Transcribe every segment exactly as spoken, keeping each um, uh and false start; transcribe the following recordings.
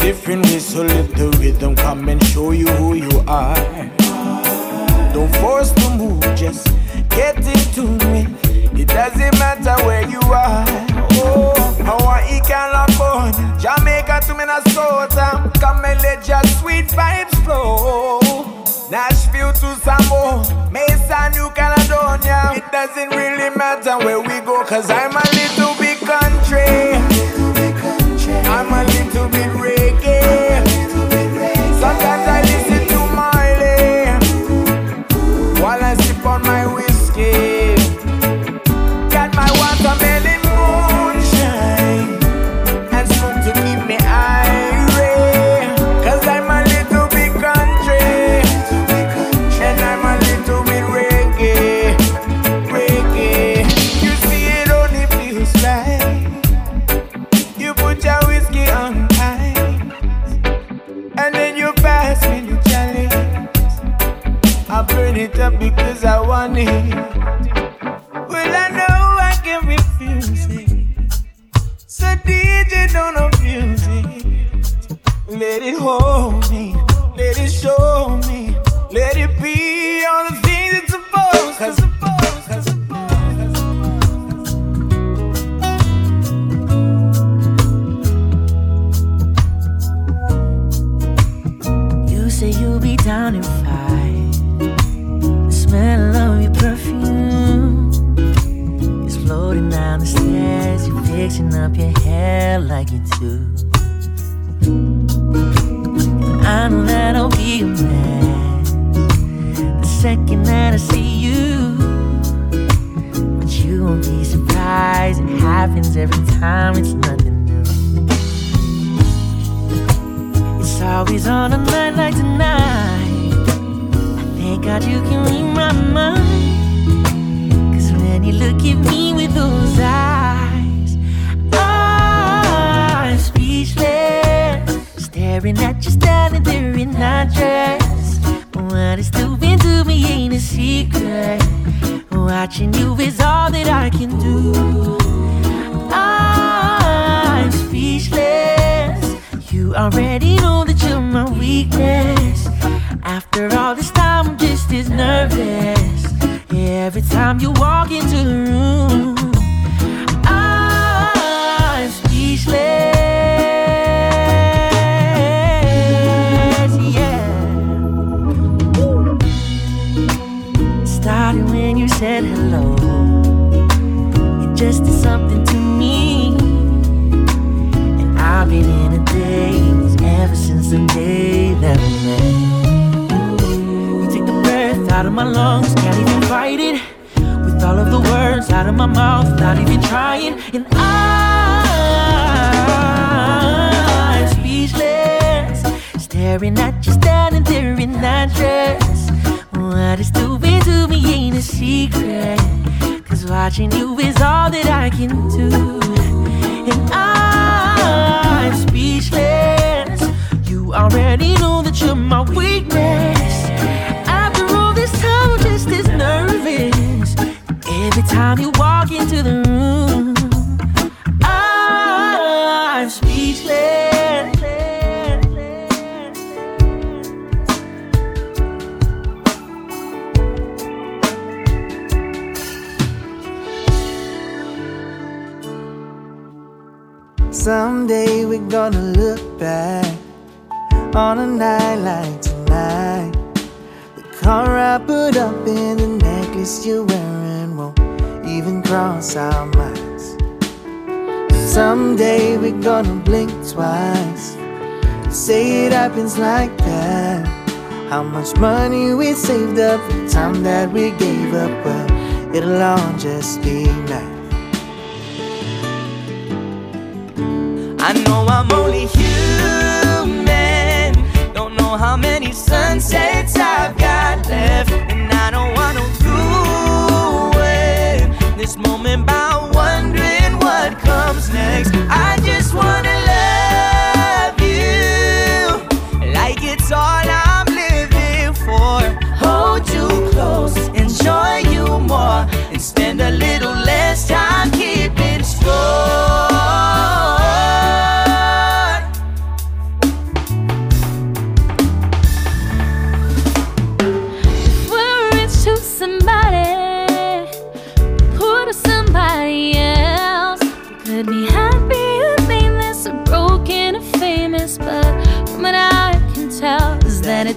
different ways to let the rhythm come and show you who you are. Don't force the move, just get into it. It doesn't matter where you are. Oh, Hawaii, California, Jamaica to Minnesota. Come and let your sweet vibes flow. Nashville to Samoa, Mesa, New Caledonia. It doesn't really matter where we go, cause I'm a little bit country. I'm a little bit reggae. Sometimes I listen to Marley while I sip on my whiskey. Got my watermelon moonshine and smoke to keep me irate. Cause I'm a little bit country and I'm a little bit reggae. Reggae. You see it only feels right. You put your whiskey on ice and then you pass me the chalice. I burn it up because I want it. Well, I know I can refuse it, so D J don't abuse it. Let it hold me, let it show me, let it be all the things it's supposed to. Supposed, cause you say you'll be down in five. The smell of your perfume is floating down the stairs. You're fixing up your hair like you do. And I know that I'll be a man the second that I see you. But you won't be surprised, it happens every time, it's nothing new. It's always on a night like tonight. I thank God you can read my mind. Cause when you look at me with those eyes, I'm speechless. Staring at you standing there in that dress. What it's doing to me ain't a secret. Watching you is all that I can do. I'm speechless. You already know that you're my weakness. After all this time, I'm just as nervous. Every time you walk into the room, I'm speechless. Yeah. Started when you said hello. It just did something to me. And I've been in a daze ever since the day that we met. You take the breath out of my lungs, can't even fight it. With all of the words out of my mouth, not even trying. And I'm speechless. Staring at you standing there in that dress. What it's doing to me ain't a secret. Cause watching you is all that I can do. And I'm speechless. You already know that you're my weakness. After all this time, I'm just as nervous. Every time you walk into the room, I'm speechless. Someday we're gonna look back on a night like tonight. The car I put up in the necklace you're wearing won't even cross our minds. Someday we're gonna blink twice. Say it happens like that. How much money we saved up for the time that we gave up, well, it'll all just be nice. I know I'm only human. Don't know how many sunsets I've got left, and I don't wanna ruin this moment by wondering what comes next. I just wanna love you like it's all I'm living for. Hold you close, enjoy you more, and spend a little less time keeping score.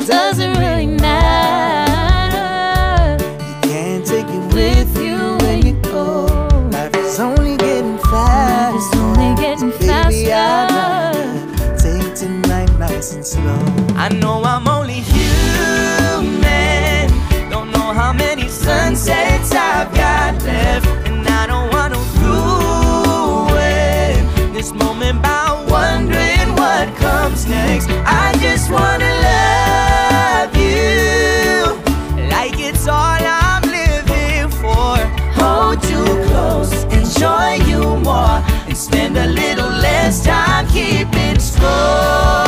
does it really matter? You can't take it with you when you go. Life is only getting faster. It's only getting Baby, faster. I'd rather take tonight nice and slow. I know I'm only human. Don't know how many sunsets I've got left, and I don't wanna ruin this moment by wondering what comes next. I just wanna love you like it's all I'm living for. Hold you close, enjoy you more, and spend a little less time keeping score.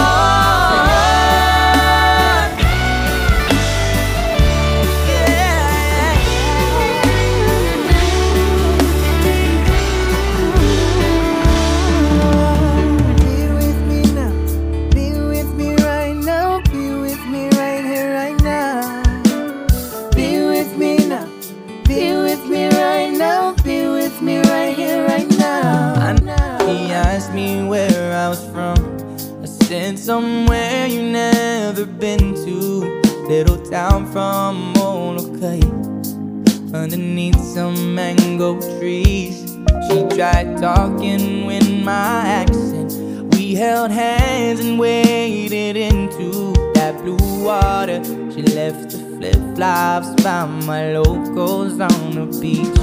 Somewhere you never been to, little town from Molokai, underneath some mango trees. She tried talking with my accent. We held hands and waded into that blue water. She left the flip-flops by my locals on the beach.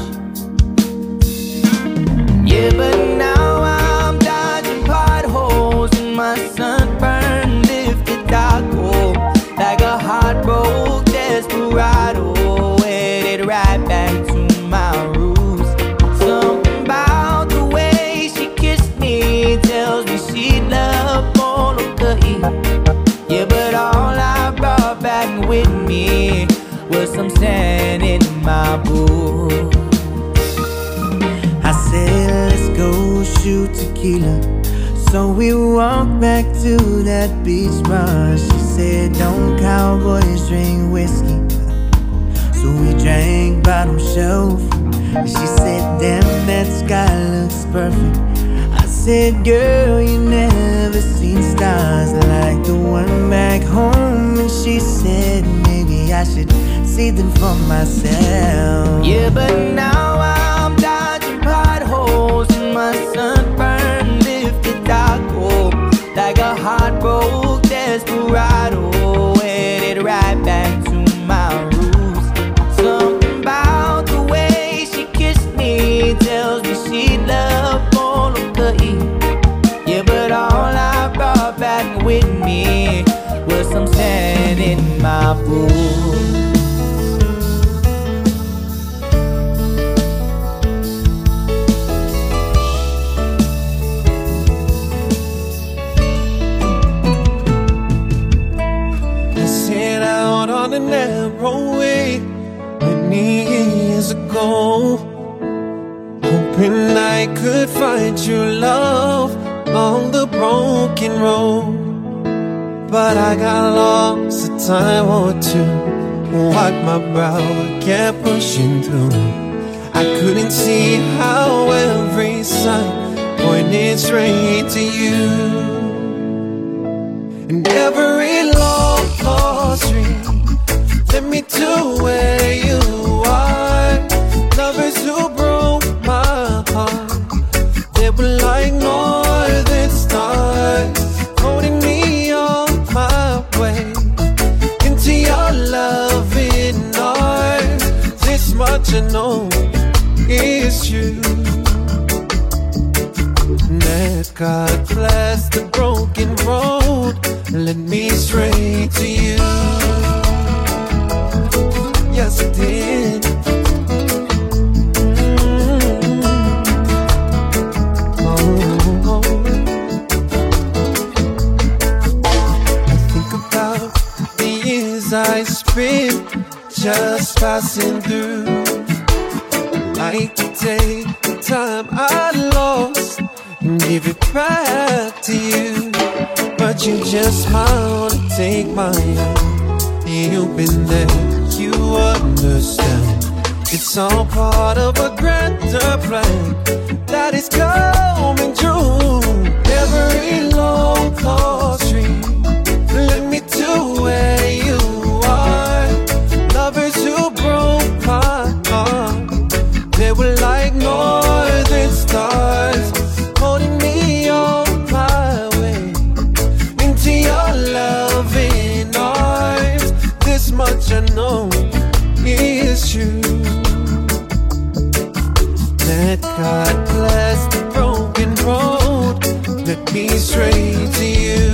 Yeah, but now I'm dodging potholes in my sunburned lifted taco, like a heartbroken desperado, headed right back to my roots. Something about the way she kissed me tells me she loved Molokai. Yeah, but all I brought back with me was some sand in my boots. I said, let's go shoot tequila. So we walked back to that beach bar. She said, don't cowboys drink whiskey. So we drank bottom shelf. And she said, damn, that sky looks perfect. I said, girl, you never seen stars like the one back home. And she said, maybe I should see them for myself. Yeah, but now I'm dodging potholes in my sunburned lifted taco, like a heartbroken desperado, headed right back to my roots. Something about the way she kissed me tells me she loved Molokai. Yeah, but all I brought back with me was some sand in my boots. On a narrow way many years ago, hoping I could find your love on the broken road. But I got lost a time or two, wiped my brow but kept pushing through. I couldn't see how every sign pointed straight to you, and every long lost dream led me to where you are. Lovers who broke my heart, they were like northern stars, holding me on my way into your loving arms. This much I know is true, that God bless the broken road, led me straight to you. Yes, it did. Mm-hmm. Oh, oh. I think about the years I spent just passing through. Like to take the time I lost and give it back to you, but you just smile to take my hand. You've been there, you understand. It's all part of a grander plan that is coming true. Every long lost dream led me to where you true. Let God bless the broken road. Let me straight to you.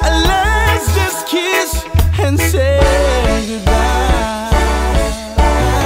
And say goodbye.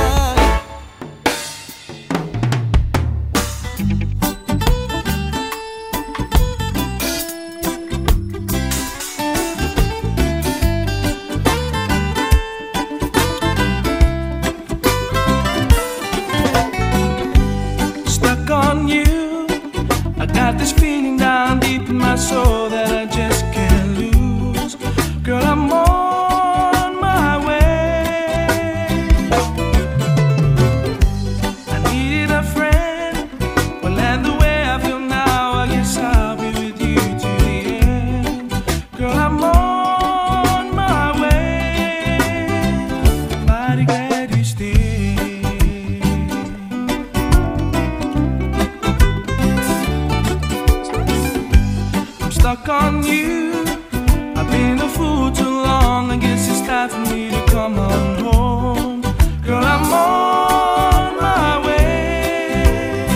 time for me to come on home. Girl, I'm on my way.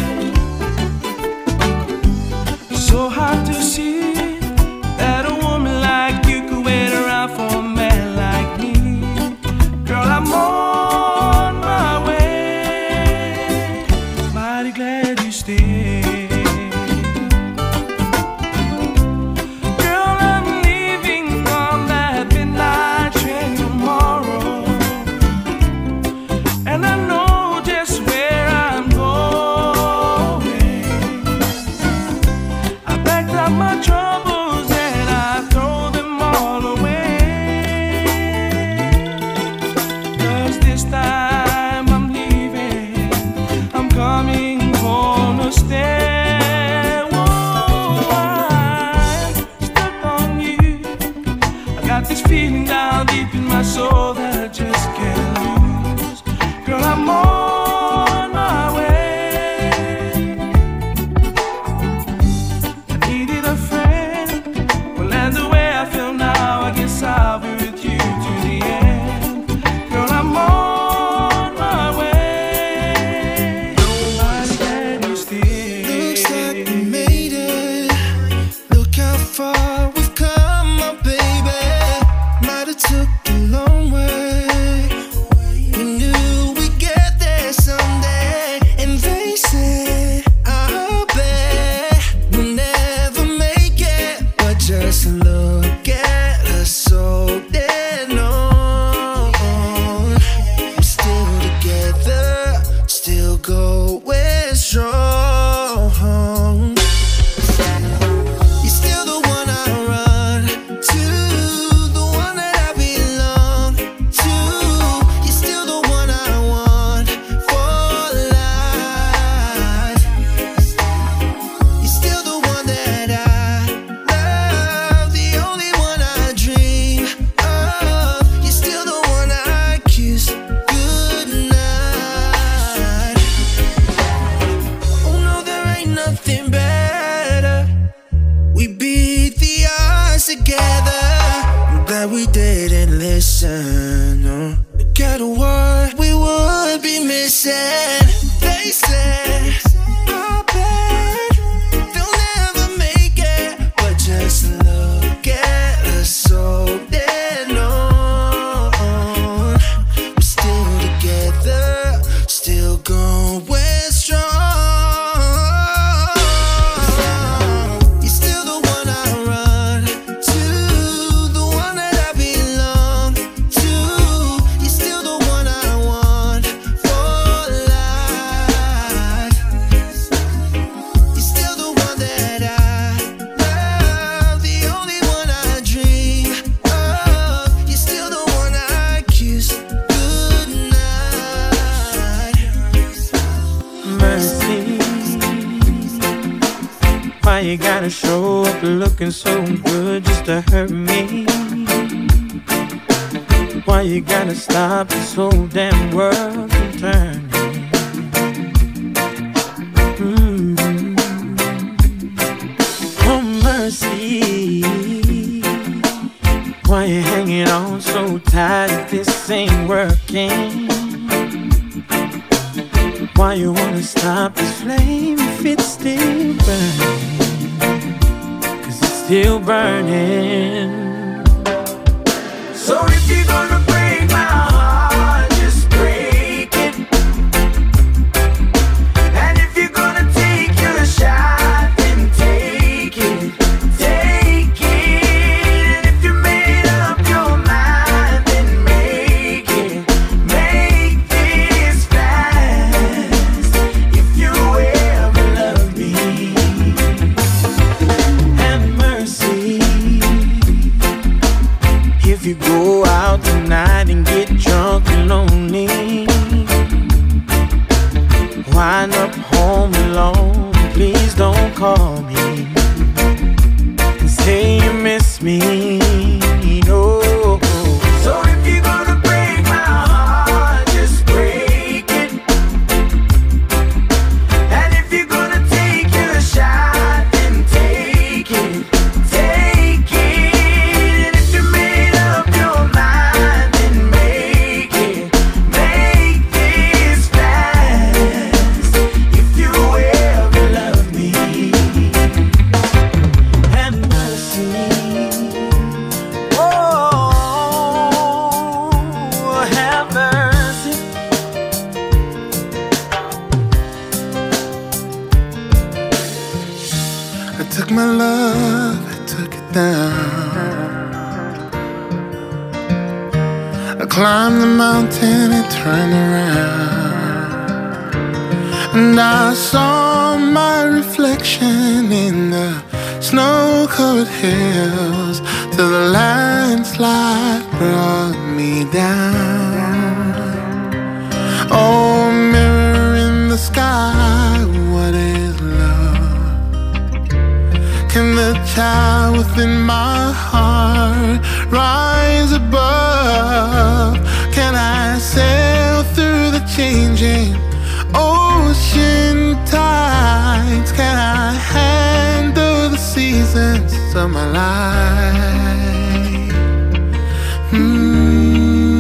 So hard to see that a woman like you could wait around for a man like me. Girl, I'm on my way. Mighty glad you stayed. Feeling down deep in my soul that I just can't lose. Girl, I'm on my way. I needed a friend. Well, and the way I feel now, I guess I'll be with you to the end. Girl, I'm on my way. I'm glad you stayed. Looks like we made it. Look how far we've come, my baby. Took a long way. We knew we'd get there someday. And they said, I'll bet we'll never make it. But just look at us so dead on. We're still together, still going strong. You're still the one I run to. Together, I'm glad we didn't listen. No. Look at what we would be missing. They said, I bet they'll never make it. But just look at us so dead on. We're still together, still going strong. Why you gotta show up looking so good just to hurt me? Why you gotta stop this whole damn world from turning? Mm-hmm. Oh mercy, why you hanging on so tight if this ain't working? Why you wanna stop this flame if it's still burning? Still burning. So if you're gonna break my heart, just break it. And if you're gonna take your shot, then take it, take it. And if you made up your mind, then make it, make this fast. If you ever love me. If you go out tonight and get drunk and lonely, wind up home alone, please don't call me and say you miss me, no. So if you're gonna break my heart, just break it. And if you're gonna take your shot, then take it, take it. And if you made up your mind, then climbed the mountain and turned around, and I saw my reflection in the snow-covered hills till the landslide brought me down. Oh, mirror in the sky, what is love? Can the child within my heart rise above? Can I sail through the changing ocean tides? Can I handle the seasons of my life? Mm.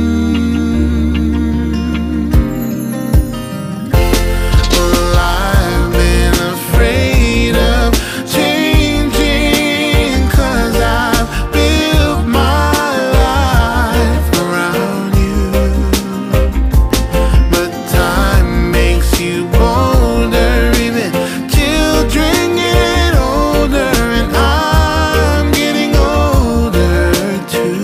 Well, I've been afraid of changing, 'cause I've built my life around you. But time makes you bolder, even children get older, and I'm getting older too.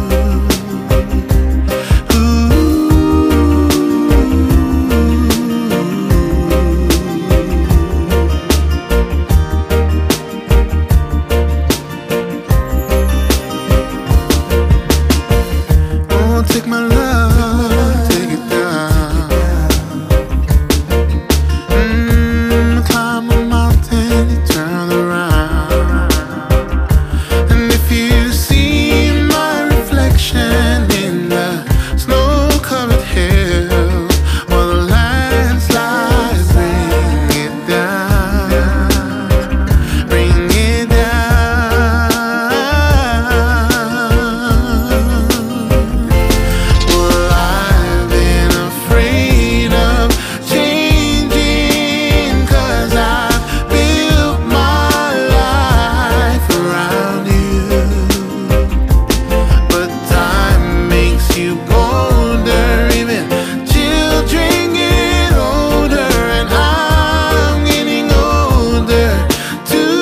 Oh, take my love, take it down. Mm, climb a mountain, you turn around, and if you see my reflection in the snow-covered hills, well, the landslides bring it down, bring it down. Well, I've been afraid of changing, 'cause I've built my life around you. But time makes you bolder, even children get older, and I'm getting older too.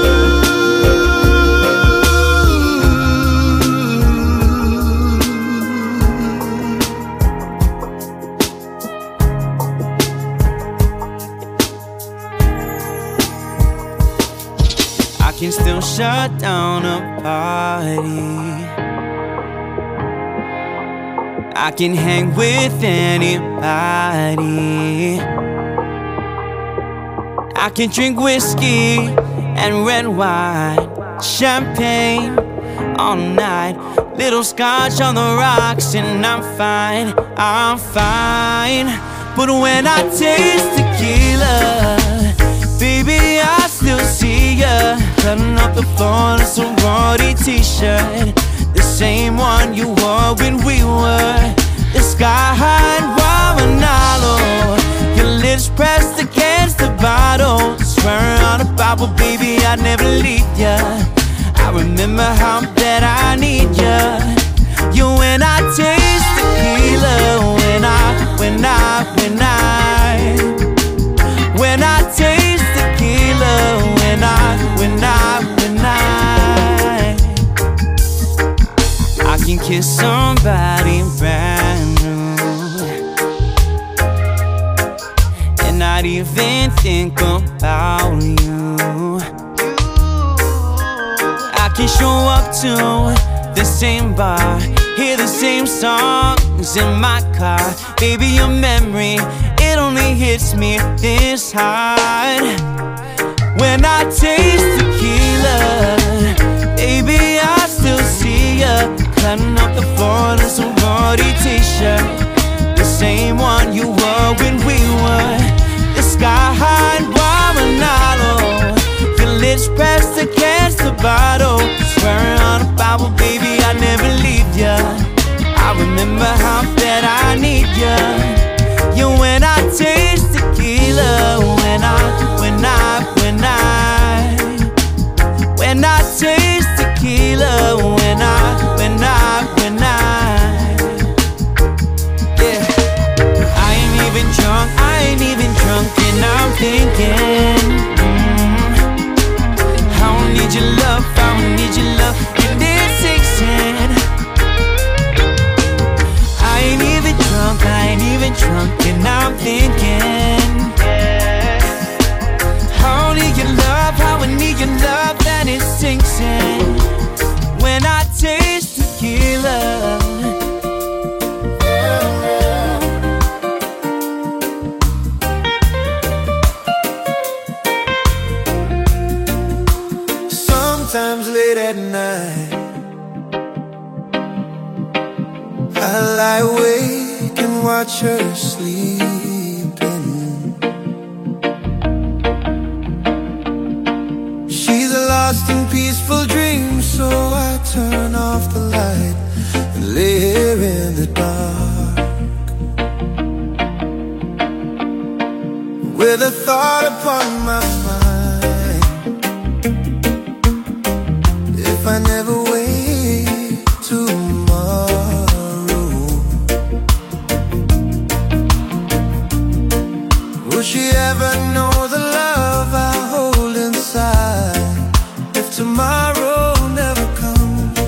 I can still shut down a party. I can hang with anybody. I can drink whiskey and red wine, champagne all night, little scotch on the rocks, and I'm fine, I'm fine. But when I taste tequila, baby, I still see ya cutting up the floor in a sorority t-shirt, the same one you wore when we were the sky-high in Guamanalo. Your lips pressed against the bottle, swearing on a Bible, baby, I'd never leave ya. I remember how bad I need ya. You, when I taste tequila, when I, when I, when I, when I taste tequila, when I, when I, when I, I can kiss somebody brand new and not even think about you. I can show up to the same bar, hear the same songs in my car. Baby, your memory, it only hits me this hard. When I taste tequila, baby, I still see ya cutting up the floor in a sorority t-shirt, the same one you wore when we were the sky-high in Guamanalo. Your lips pressed against the bottle, swearing on a Bible, baby, I'd never leave ya. I remember how bad I need ya. You, when I taste tequila, when I, when I, when I, when I taste tequila, when I, when I, when I I lie awake and watch her sleeping. She's a lost and peaceful dream, so I turn off the light and lay here in the dark, with a thought upon my mind. If I never wake tomorrow, will she ever know the love I hold inside? If tomorrow never comes,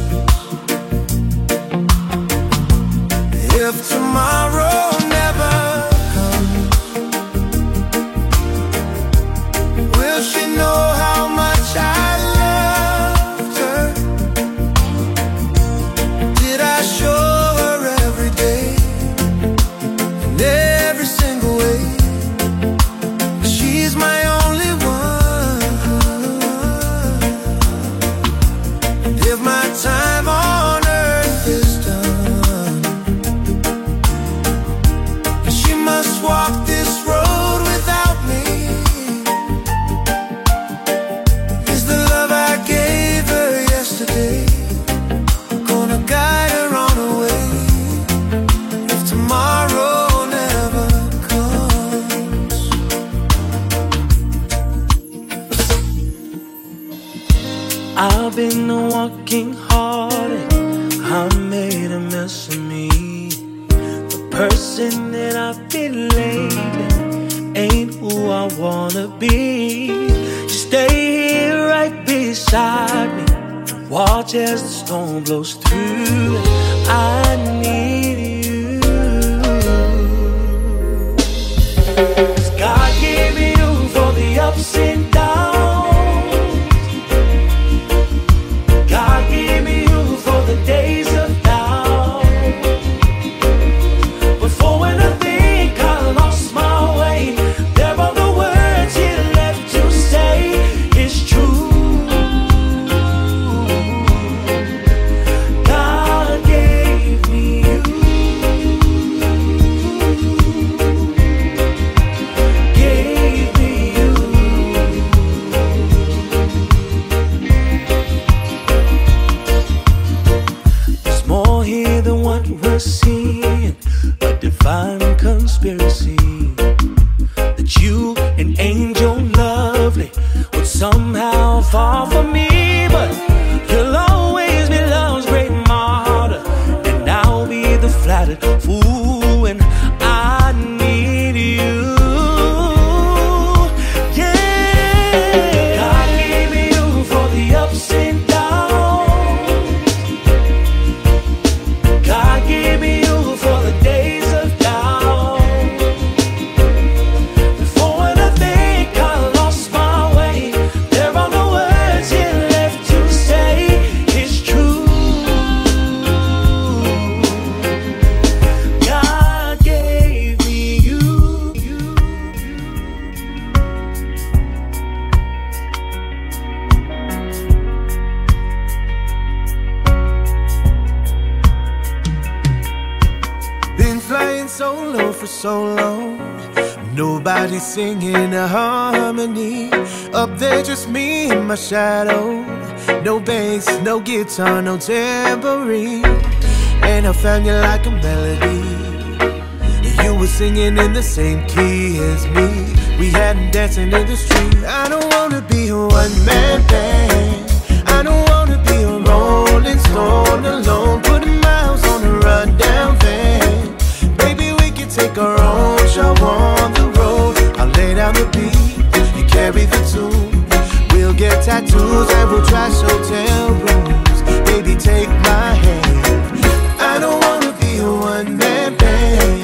if tomorrow never comes, will she know how much I loved her? Did I show her every day, in every single way? She's my only one. If my time on earth is done, she must walk this road without me. Is the love I gave her yesterday gonna guide her on her way, if tomorrow never comes? I've been walking hard and I made a mess of me. The person that I've been lately ain't who I wanna be. You stay here right beside me, watch as the storm blows through. I need you. 'Cause God gave me you for the ups and downs. God gave me you for the days of doubt. But for when I think I lost my way, there are the words He left to say. It's true. God gave me you. Gave me you. There's more here than what we're seeing, a divine conspiracy that you, an angel lovely, would somehow fall for me. But you'll always be love's great martyr, and I'll be the flattered fool when I need you. Yeah, God gave me you for the ups and downs. God gave me you for the days of doubt. Before when I think I lost my way, there are no words He left to say. It's true. God gave me you. Been flying solo for so long, nobody singing a harmony. Up there just me and my shadow, no bass, no guitar, no tambourine. And I found you like a melody, you were singing in the same key as me. We had 'em dancing in the street. I don't wanna be a one-man band, I don't wanna be a rolling stone alone, putting miles on a rundown van. Baby, we can take our own show on the road. I'll lay down the beat, you carry the tune. We'll get tattoos and we'll trash hotel rooms. Baby, take my hand, I don't wanna be a one-man band.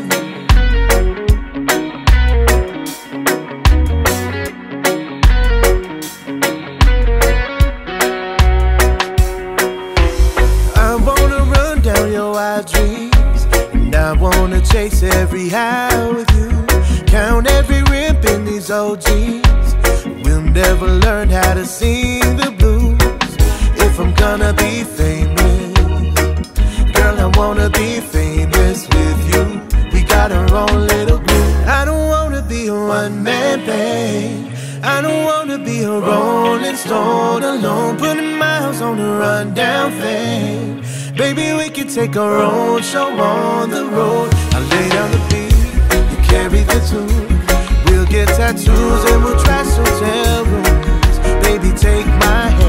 I wanna run down your wild dreams, and I wanna chase every high with you. Count every rip in these old jeans. We'll never learn how to sing the blues. If I'm gonna be famous, girl, I wanna be famous. alone, alone, putting miles on the rundown thing. Baby, we can take our own show on the road. I'll lay down the beat, you carry the tune. We'll get tattoos and we'll trash hotel rooms. Baby, take my hand.